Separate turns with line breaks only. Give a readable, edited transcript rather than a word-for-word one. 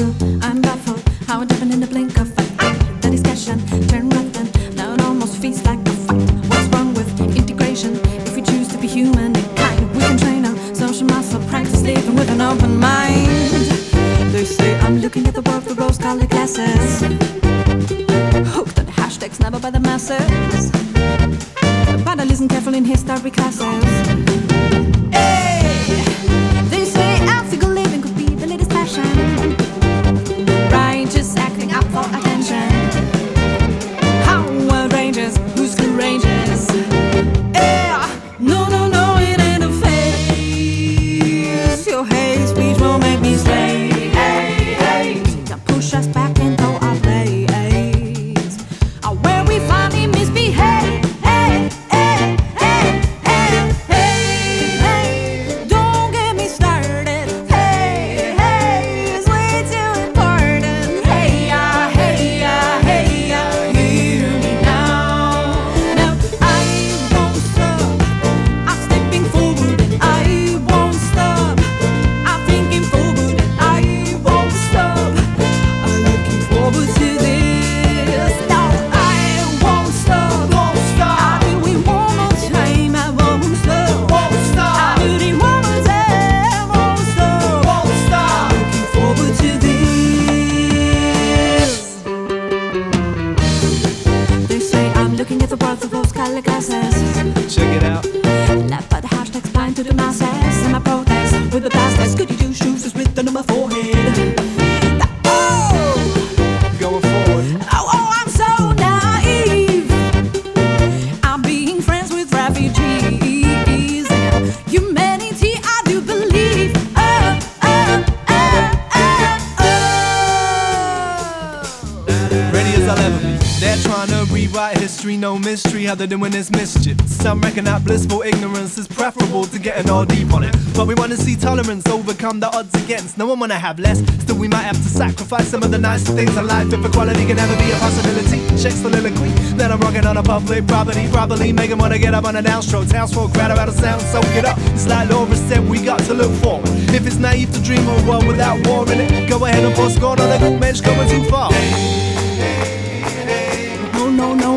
still, I'm baffled how it happened in the blink of an eye. That discussion turned rotten, now it almost feels like a fight. What's wrong with integration? If we choose to be human and kind, we can train our social muscle, practice living with an open mind. They say I'm looking at the world through rose-colored glasses, hooked on the hashtags, never by the masses, but I listen carefully in history classes. Hey, they say ethical living could be the latest fashion, righteous acting up for attention. How outrageous, who's courageous? Yeah, no, no, no, it ain't a phase. Your hate speech won't make me stay. Hey, hey, don't push us back into our place, where we finally misbehave. Hey, hey, hey, hey, hey, hey, don't get me started. Hey, hey, it's way too important. Hey, yeah, hey, yeah, hey, yeah, hear me now. Now I won't stop, I'm stepping forward and I won't stop. I'm thinking forward and I won't stop. I'm looking forward to this. No, I won't stop. Won't stop. I'll do it one more time. I won't stop. Won't stop. I'll do it one more time. Won't stop. Won't stop. Looking forward to this. They say I'm looking at the world through rose-colored glasses,
Check it out.
left by the hashtags blind to the masses. And my protest with the blasters, goody two shoes is written on my forehead. Oh,
Going forward.
oh, I'm so naive. I'm being friends with refugees and humanity. I do believe. Oh, oh, oh, oh, oh.
Ready as I'll ever be. They're trying to rewrite history, no mystery how they're doing this mischief. Some reckon that blissful ignorance is preferable to getting all deep on it. But we wanna see tolerance overcome the odds against. No one wanna have less, still we might have to sacrifice some of the nicer things in life if equality can never be a possibility. Shakes soliloquy, then I'm rocking on a public property, probably make 'em wanna get up on a downstroke. Townsfolk crowd out of sound, soak it up. It's like Laura said, we got to look forward. If it's naive to dream of a world without war in it, go ahead and pour scorn on a good mensch going too far.
No, no, no,